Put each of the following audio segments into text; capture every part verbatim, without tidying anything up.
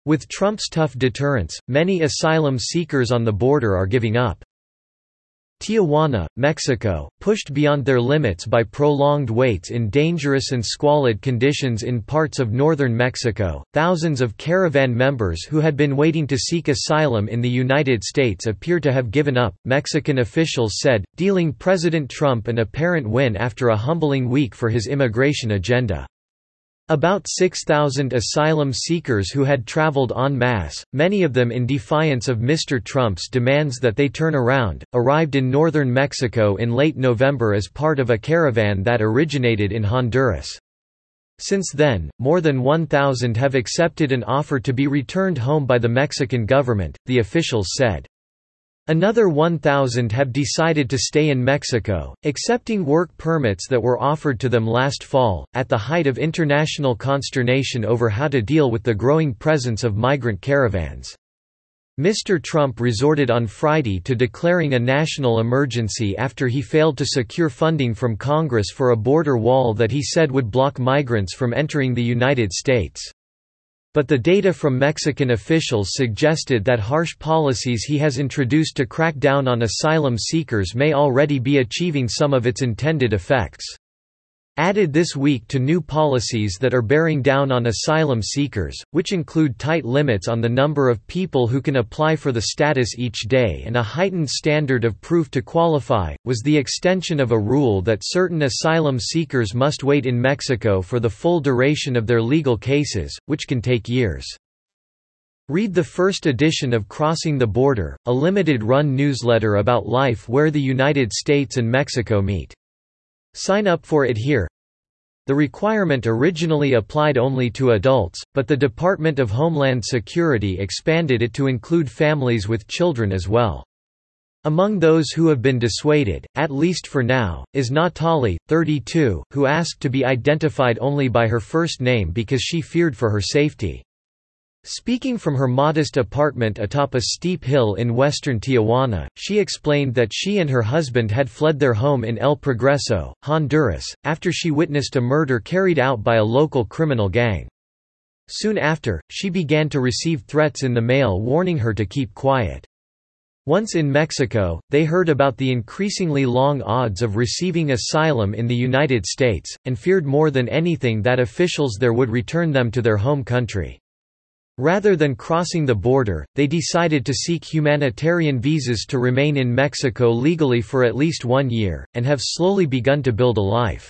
With Trump's tough deterrence, many asylum seekers on the border are giving up. Tijuana, Mexico, pushed beyond their limits by prolonged waits in dangerous and squalid conditions in parts of northern Mexico. Thousands of caravan members who had been waiting to seek asylum in the United States appear to have given up, Mexican officials said, dealing President Trump an apparent win after a humbling week for his immigration agenda. About six thousand asylum seekers who had traveled en masse, many of them in defiance of Mister Trump's demands that they turn around, arrived in northern Mexico in late November as part of a caravan that originated in Honduras. Since then, more than one thousand have accepted an offer to be returned home by the Mexican government, the officials said. Another one thousand have decided to stay in Mexico, accepting work permits that were offered to them last fall, at the height of international consternation over how to deal with the growing presence of migrant caravans. Mister Trump resorted on Friday to declaring a national emergency after he failed to secure funding from Congress for a border wall that he said would block migrants from entering the United States. But the data from Mexican officials suggested that harsh policies he has introduced to crack down on asylum seekers may already be achieving some of its intended effects. Added this week to new policies that are bearing down on asylum seekers, which include tight limits on the number of people who can apply for the status each day and a heightened standard of proof to qualify, was the extension of a rule that certain asylum seekers must wait in Mexico for the full duration of their legal cases, which can take years. Read the first edition of Crossing the Border, a limited-run newsletter about life where the United States and Mexico meet. Sign up for it here. The requirement originally applied only to adults, but the Department of Homeland Security expanded it to include families with children as well. Among those who have been dissuaded, at least for now, is Natali, thirty-two, who asked to be identified only by her first name because she feared for her safety. Speaking from her modest apartment atop a steep hill in western Tijuana, she explained that she and her husband had fled their home in El Progreso, Honduras, after she witnessed a murder carried out by a local criminal gang. Soon after, she began to receive threats in the mail warning her to keep quiet. Once in Mexico, they heard about the increasingly long odds of receiving asylum in the United States, and feared more than anything that officials there would return them to their home country. Rather than crossing the border, they decided to seek humanitarian visas to remain in Mexico legally for at least one year, and have slowly begun to build a life.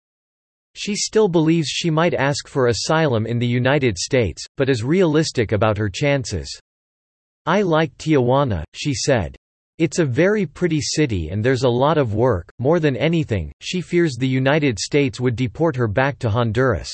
She still believes she might ask for asylum in the United States, but is realistic about her chances. "I like Tijuana," she said. "It's a very pretty city and there's a lot of work. More than anything, she fears the United States would deport her back to Honduras."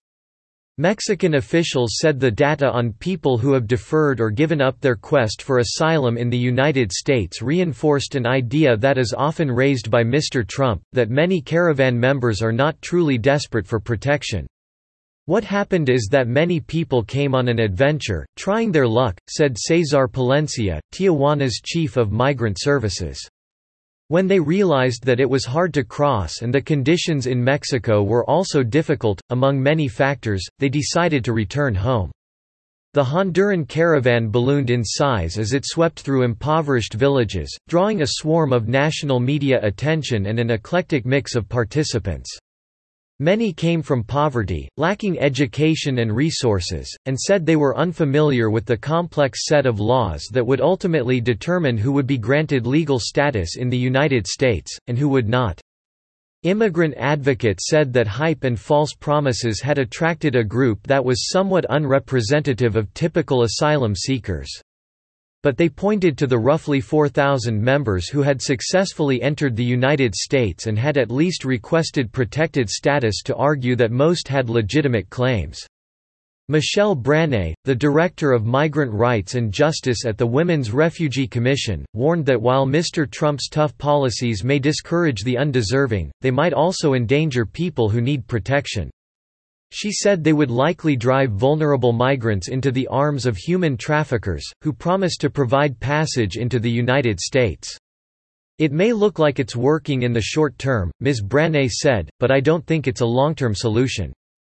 Mexican officials said the data on people who have deferred or given up their quest for asylum in the United States reinforced an idea that is often raised by Mister Trump, that many caravan members are not truly desperate for protection. "What happened is that many people came on an adventure, trying their luck," said Cesar Palencia, Tijuana's chief of migrant services. When they realized that it was hard to cross and the conditions in Mexico were also difficult, among many factors, they decided to return home. The Honduran caravan ballooned in size as it swept through impoverished villages, drawing a swarm of national media attention and an eclectic mix of participants. Many came from poverty, lacking education and resources, and said they were unfamiliar with the complex set of laws that would ultimately determine who would be granted legal status in the United States, and who would not. Immigrant advocates said that hype and false promises had attracted a group that was somewhat unrepresentative of typical asylum seekers. But they pointed to the roughly four thousand members who had successfully entered the United States and had at least requested protected status to argue that most had legitimate claims. Michelle Branay, the director of Migrant Rights and Justice at the Women's Refugee Commission, warned that while Mister Trump's tough policies may discourage the undeserving, they might also endanger people who need protection. She said they would likely drive vulnerable migrants into the arms of human traffickers, who promise to provide passage into the United States. "It may look like it's working in the short term," Miz Branay said, "but I don't think it's a long-term solution."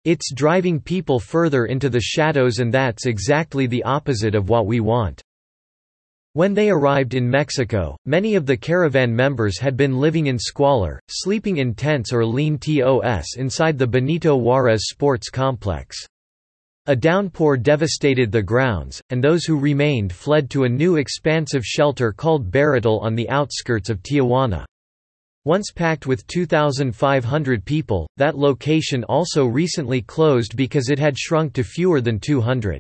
It's driving people further into the shadows, and that's exactly the opposite of what we want." When they arrived in Mexico, many of the caravan members had been living in squalor, sleeping in tents or lean-tos inside the Benito Juárez sports complex. A downpour devastated the grounds, and those who remained fled to a new expansive shelter called Baratil on the outskirts of Tijuana. Once packed with two thousand five hundred people, that location also recently closed because it had shrunk to fewer than two hundred.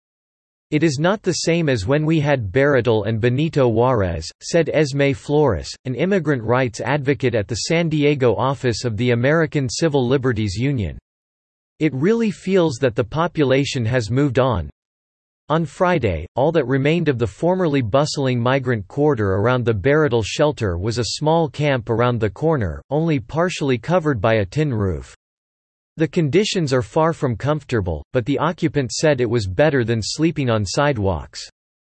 "It is not the same as when we had Baratil and Benito Juárez," said Esme Flores, an immigrant rights advocate at the San Diego office of the American Civil Liberties Union. "It really feels that the population has moved on." On Friday, all that remained of the formerly bustling migrant quarter around the Baratil shelter was a small camp around the corner, only partially covered by a tin roof. The conditions are far from comfortable, but the occupants said it was better than sleeping on sidewalks.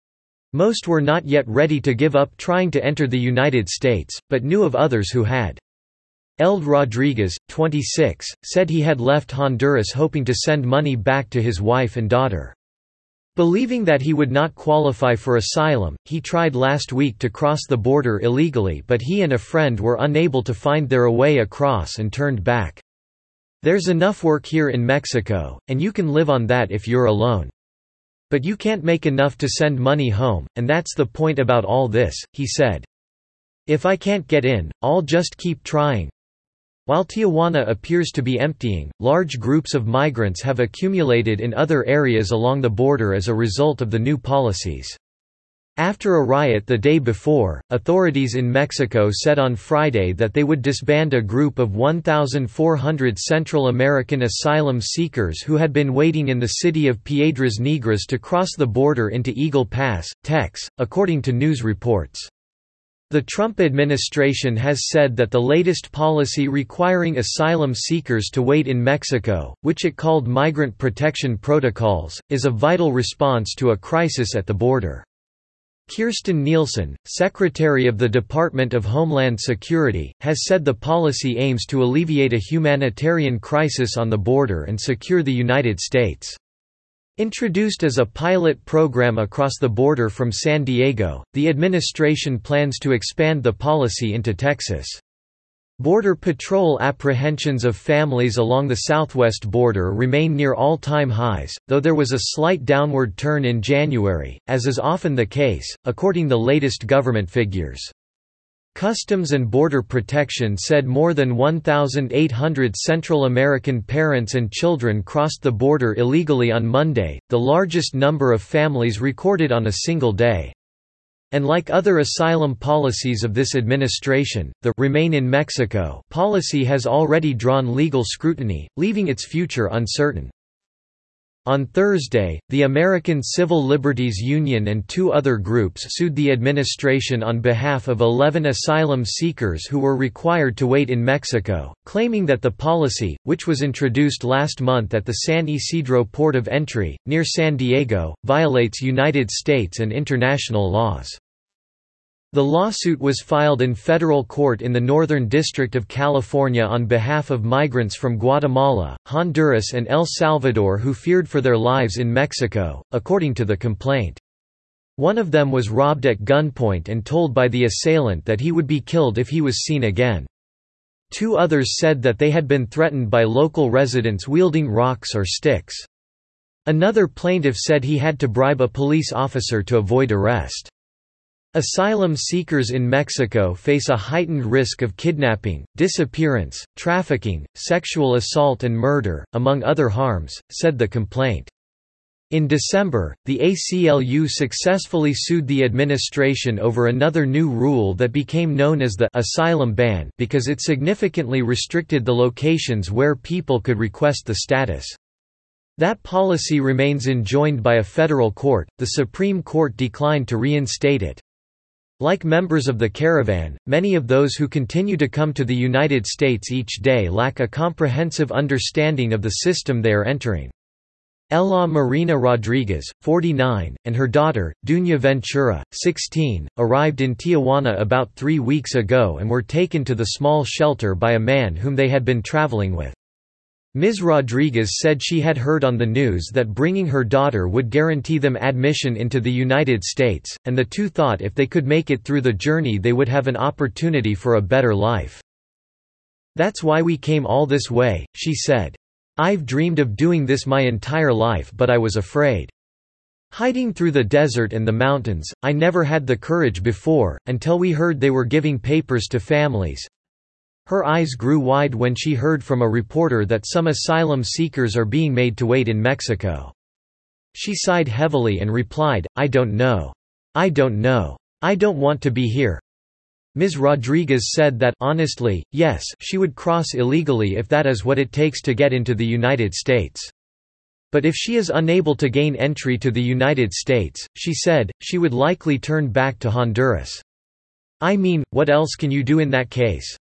Most were not yet ready to give up trying to enter the United States, but knew of others who had. Eld Rodriguez, twenty-six, said he had left Honduras hoping to send money back to his wife and daughter. Believing that he would not qualify for asylum, he tried last week to cross the border illegally, but he and a friend were unable to find their way across and turned back. "There's enough work here in Mexico, and you can live on that if you're alone. But you can't make enough to send money home, and that's the point about all this," he said. "If I can't get in, I'll just keep trying." While Tijuana appears to be emptying, large groups of migrants have accumulated in other areas along the border as a result of the new policies. After a riot the day before, authorities in Mexico said on Friday that they would disband a group of one thousand four hundred Central American asylum seekers who had been waiting in the city of Piedras Negras to cross the border into Eagle Pass, Texas, according to news reports. The Trump administration has said that the latest policy requiring asylum seekers to wait in Mexico, which it called Migrant Protection Protocols, is a vital response to a crisis at the border. Kirstjen Nielsen, Secretary of the Department of Homeland Security, has said the policy aims to alleviate a humanitarian crisis on the border and secure the United States. Introduced as a pilot program across the border from San Diego, the administration plans to expand the policy into Texas. Border Patrol apprehensions of families along the southwest border remain near all-time highs, though there was a slight downward turn in January, as is often the case, according to latest government figures. Customs and Border Protection said more than one thousand eight hundred Central American parents and children crossed the border illegally on Monday, the largest number of families recorded on a single day. And like other asylum policies of this administration, the "Remain in Mexico" policy has already drawn legal scrutiny, leaving its future uncertain. On Thursday, the American Civil Liberties Union and two other groups sued the administration on behalf of eleven asylum seekers who were required to wait in Mexico, claiming that the policy, which was introduced last month at the San Isidro port of entry, near San Diego, violates United States and international laws. The lawsuit was filed in federal court in the Northern District of California on behalf of migrants from Guatemala, Honduras and El Salvador who feared for their lives in Mexico, according to the complaint. One of them was robbed at gunpoint and told by the assailant that he would be killed if he was seen again. Two others said that they had been threatened by local residents wielding rocks or sticks. Another plaintiff said he had to bribe a police officer to avoid arrest. Asylum seekers in Mexico face a heightened risk of kidnapping, disappearance, trafficking, sexual assault and murder, among other harms, said the complaint. In December, the A C L U successfully sued the administration over another new rule that became known as the asylum ban because it significantly restricted the locations where people could request the status. That policy remains enjoined by a federal court. The Supreme Court declined to reinstate it. Like members of the caravan, many of those who continue to come to the United States each day lack a comprehensive understanding of the system they are entering. Ella Marina Rodriguez, forty-nine, and her daughter, Dunya Ventura, sixteen, arrived in Tijuana about three weeks ago and were taken to the small shelter by a man whom they had been traveling with. Miz Rodriguez said she had heard on the news that bringing her daughter would guarantee them admission into the United States, and the two thought if they could make it through the journey they would have an opportunity for a better life. "That's why we came all this way," she said. "I've dreamed of doing this my entire life, but I was afraid. Hiding through the desert and the mountains, I never had the courage before, until we heard they were giving papers to families." Her eyes grew wide when she heard from a reporter that some asylum seekers are being made to wait in Mexico. She sighed heavily and replied, "I don't know. I don't know. I don't want to be here." Miz Rodriguez said that, honestly, yes, she would cross illegally if that is what it takes to get into the United States. But if she is unable to gain entry to the United States, she said, she would likely turn back to Honduras. "I mean, what else can you do in that case?